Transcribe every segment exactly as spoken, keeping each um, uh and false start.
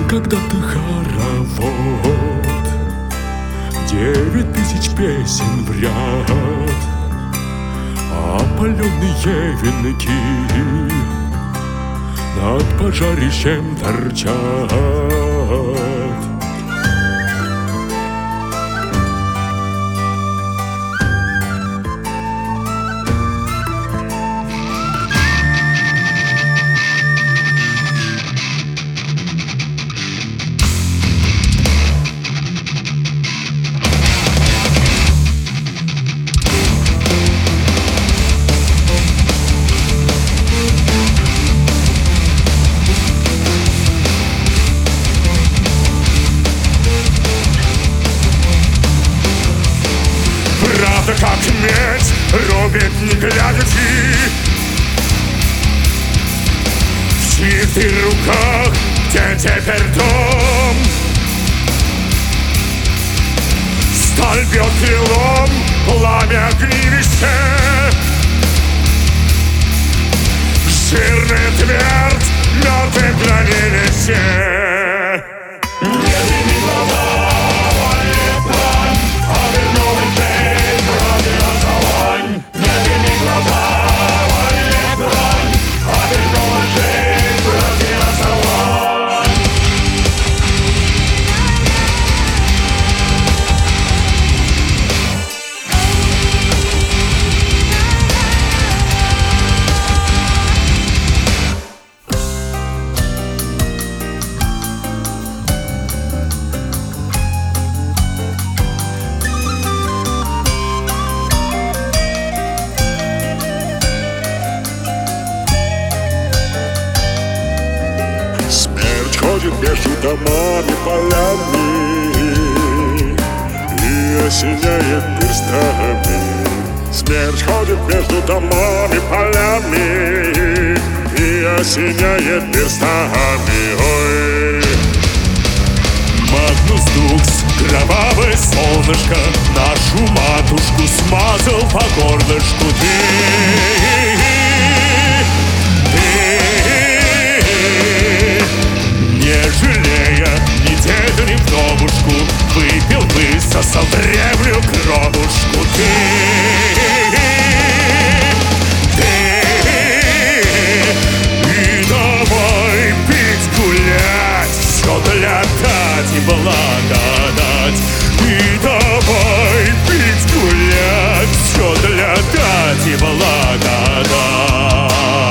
когда-то хоровод, девять тысяч песен в ряд, опаленные венки над пожарищем торчат. Правда, как медь, рубит не глядячи. В чьих-то руках, где теперь дом, сталь бьет крылом, пламя огнивище. Жирная твердь, мертвое хранилище. Ходит между домами, полями и осеняет перстами. Смерть ходит между домами, полями и осеняет перстами. Ой. Магнус Дукс, кровавое солнышко, нашу матушку смазал по горлышку. Ты, не жалея ни деда, ни вдовушку, выпил, высосал древнюю кровушку. Ты, ты, и давай пить, гулять, все для дати благодать. И давай пить, гулять, все для дати благодать.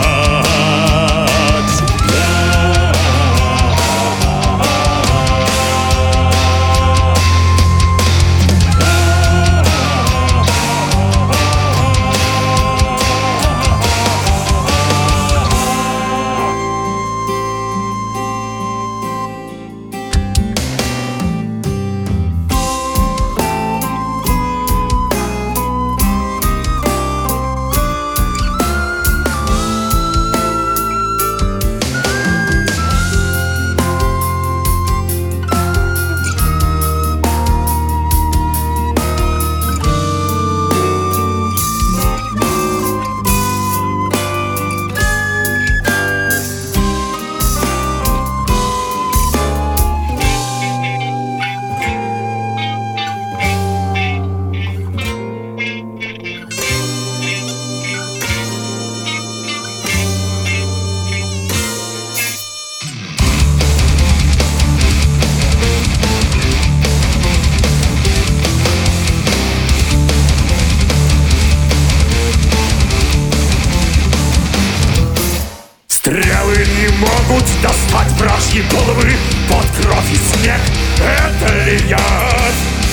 Стрелы не могут достать вражьи головы под кровь и снег. Это ли яд?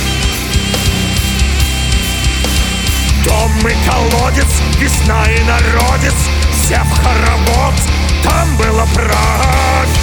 Дом и колодец, весна и народец, все в хоровод, там было правь.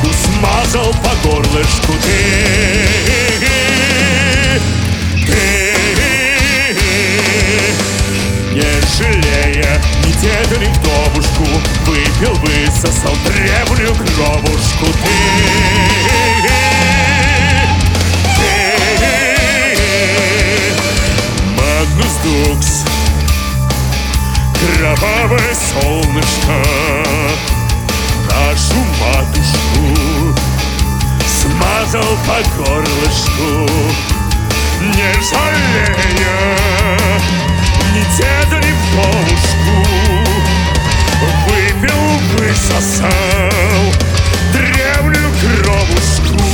собаку смазал по горлышку ты. Ты, не жалея ни деда, ни вдовушку, выпил, высосал древнюю кровушку ты. Магнус Дукс, кровавое солнышко, нашу матушку смазал по горлышку, не жалея ни деда, ни вдовушку, выпил, высосал древнюю кровушку.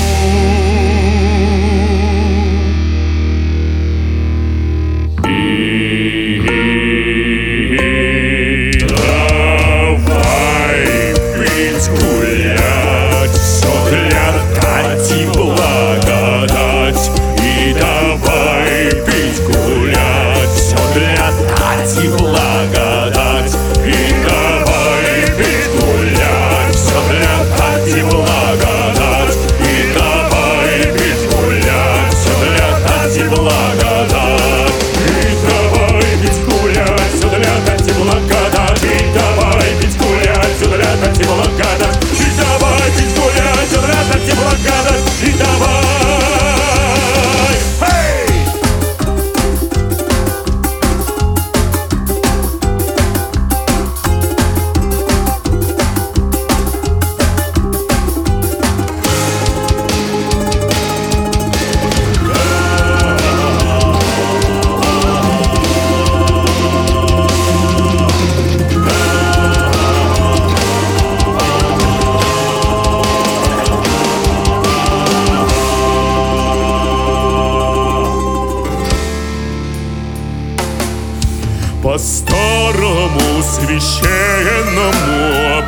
По старому священному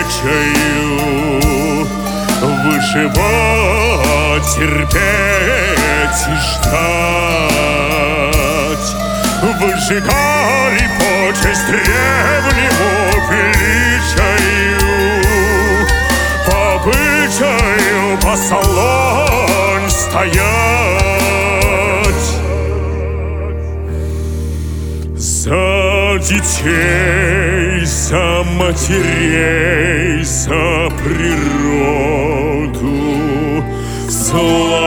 обычаю выживать, терпеть и ждать, выжигали почесть древнему величию, по обычаю по салон стоять. За детей, за матерей, за природу, за